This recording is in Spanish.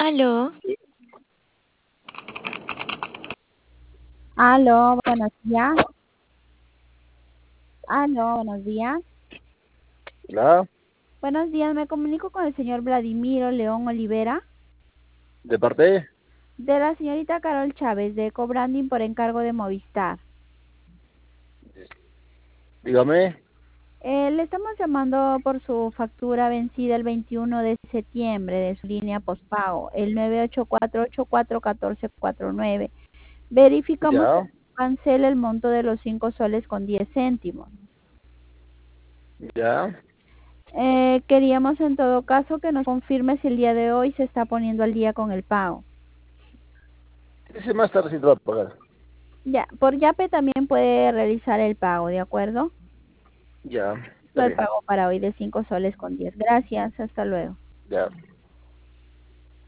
Aló, Aló, buenos días. Aló, buenos días. Hola, Buenos días, me comunico con el señor Vladimiro León Olivera, ¿de parte? de la señorita Carol Chávez, de Cobranding por encargo de Movistar. Dígame. Le estamos llamando por su factura vencida el 21 de septiembre de su línea postpago, el 984841449. Verificamos que Ya, cancela el monto de los 5 soles con 10 céntimos. ya. Queríamos en todo caso que nos confirme si el día de hoy se está poniendo al día con el pago. Dice más tarde si te va a pagar. Ya, por Yape también puede realizar el pago, ¿de acuerdo? Ya, está El bien. pago para hoy de 5 soles con 10. Gracias, hasta luego. Ya.